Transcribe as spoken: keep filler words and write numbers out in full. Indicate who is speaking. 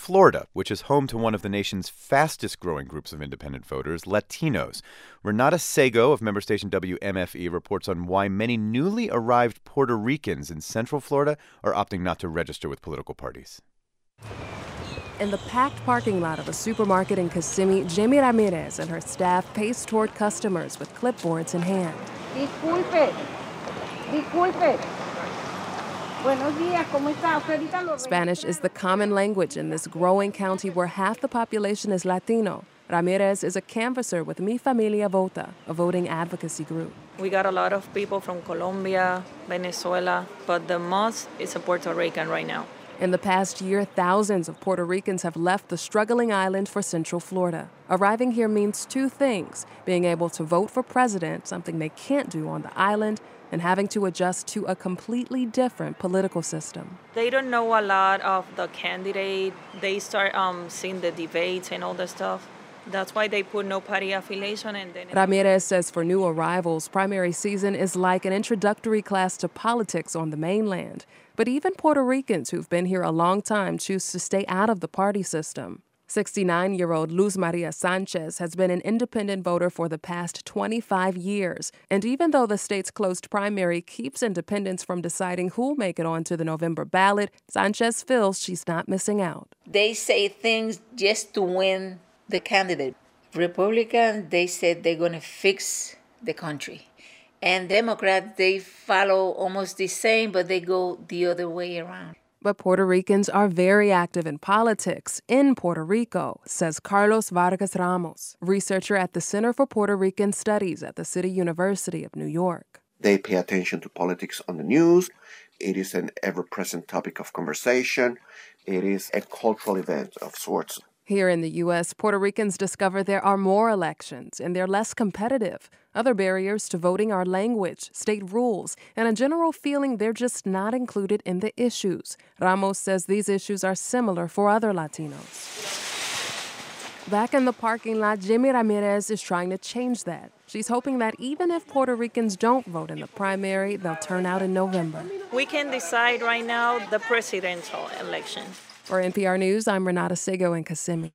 Speaker 1: Florida, which is home to one of the nation's fastest-growing groups of independent voters, Latinos. Renata Sego of member station W M F E reports on why many newly arrived Puerto Ricans in Central Florida are opting not to register with political parties.
Speaker 2: In the packed parking lot of a supermarket in Kissimmee, Jamie Ramirez and her staff pace toward customers with clipboards in hand.
Speaker 3: Disculpe. Disculpe. Buenos días, ¿cómo está?
Speaker 2: Spanish is the common language in this growing county where half the population is Latino. Ramirez is a canvasser with Mi Familia Vota, a voting advocacy group.
Speaker 4: We got a lot of people from Colombia, Venezuela, but the most is a Puerto Rican right now.
Speaker 2: In the past year, thousands of Puerto Ricans have left the struggling island for Central Florida. Arriving here means two things: being able to vote for president, something they can't do on the island, and having to adjust to a completely different political system.
Speaker 4: They don't know a lot of the candidate. They start um, seeing the debates and all the stuff. That's why they put no party affiliation. And then
Speaker 2: Ramirez says for new arrivals, primary season is like an introductory class to politics on the mainland. But even Puerto Ricans who've been here a long time choose to stay out of the party system. sixty-nine-year-old Luz Maria Sanchez has been an independent voter for the past twenty-five years. And even though the state's closed primary keeps independents from deciding who'll make it onto the November ballot, Sanchez feels she's not missing out.
Speaker 5: They say things just to win the candidate. Republicans, they said they're going to fix the country. And Democrats, they follow almost the same, but they go the other way around.
Speaker 2: But Puerto Ricans are very active in politics in Puerto Rico, says Carlos Vargas Ramos, researcher at the Center for Puerto Rican Studies at the City University of New York.
Speaker 6: They pay attention to politics on the news. It is an ever-present topic of conversation. It is a cultural event of sorts.
Speaker 2: Here in the U S, Puerto Ricans discover there are more elections and they're less competitive. Other barriers to voting are language, state rules, and a general feeling they're just not included in the issues. Ramos says these issues are similar for other Latinos. Back in the parking lot, Jamie Ramirez is trying to change that. She's hoping that even if Puerto Ricans don't vote in the primary, they'll turn out in November.
Speaker 4: We can decide right now the presidential election.
Speaker 2: For N P R News, I'm Renata Sego in Kissimmee.